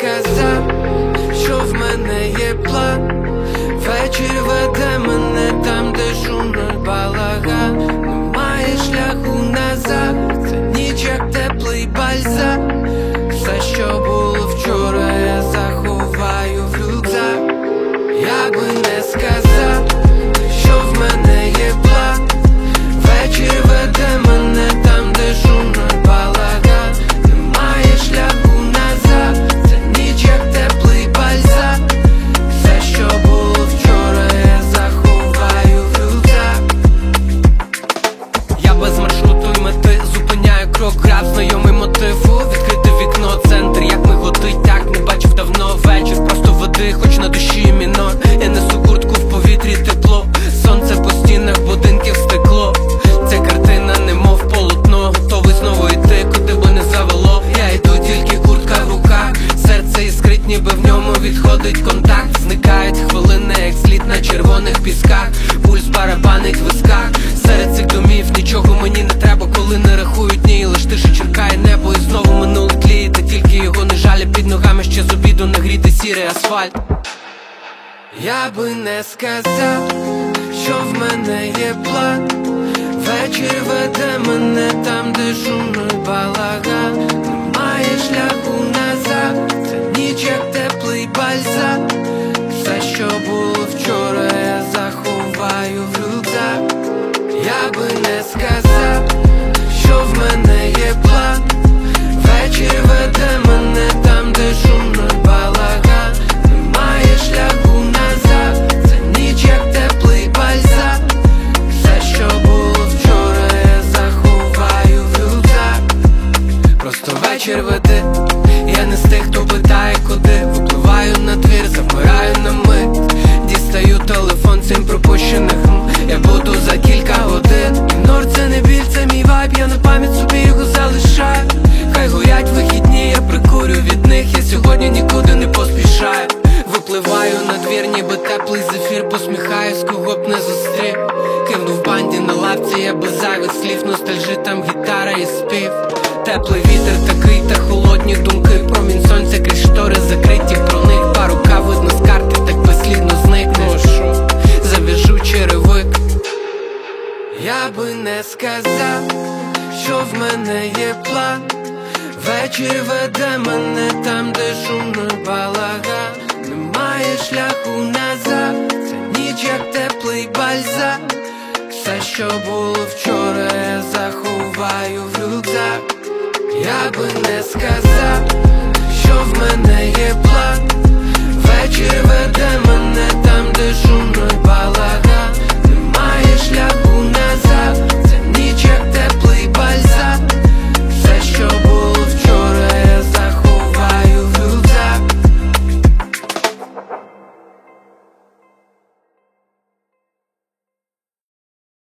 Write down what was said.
сказав, що в мене є план. Вечір веде мене там, де шумно балаган. Немає шляху назад, це ніч як теплий бальзам. Все, що було вчора, я заховаю в рюкзак. Я би не сказав, що в мене є план. Вечір веде мене там, де шумно балаган. Немає шляху назад, це ніч як теплий бальзам. Все, що було вчора, я заховаю в рюкзак. Я без маршруту й мети зупиняю крок, грав знайомий мотиву. Відкрите вікно, центр, як ми годить, так не бачив давно. Вечір просто води, хоч на душі мінор. Я несу куртку в повітрі, тепло. Сонце по стінах будинків стекло. Ця картина немов полотно, готовий знову йти, куди би не завело. Я йду, тільки куртка в руках. Серце іскрить, ніби в ньому відходить контакт. Зникають хвилини, як слід на червоних пісках. Пульс барабанить в висках. Серед цих домів нічого мені не треба, коли не рахують дні. Лиш тиша черкає небо і знову минуле тліє. Та тільки його не жаля, під ногами ще з обіду не гріти сірий асфальт. Я би не сказав, що в мене є план. Вечір веде мене там, де шумно балаган. Немає шляху назад, це ніч як теплий бальзам. Все, що було вчора, я заховаю в рюкзак. Я би не сказав, що в мене є план. Вечір веде мене там, де шумно балаган. Немає шляху назад, це ніч як теплий бальзам. Все, що було вчора, я заховаю в рюкзак. Просто вечір веде, я не з тих, хто питає куди. Випливаю на двір, замираю на мить. Дістаю телефон, 7 пропущених. Я буду за кілька годин. Ігнор це не біль, це мій вайб, я на пам'ять собі його залишаю. Хай горять вихідні, я прикурю від них. Я сьогодні нікуди не поспішаю. Випливаю на двір, ніби теплий зефір. Посміхаюсь, кого б не зустрів. Кивну в банді на лавці, я без зайвих слів. Ностальжить там гітара і спів. Теплий вітер такий та холодні думки. Промінь сонця крізь штори закриті, про них пару кав видно з карти, так безслідно зникнеш. Зав'яжу черевик. Я би не сказав, що в мене є план. Вечір веде мене там, де шумно балаган. Немає шляху назад, це ніч як теплий бальзам. Все, що було вчора, я заховаю в рюкзак. Я би не сказав, що в мене є план.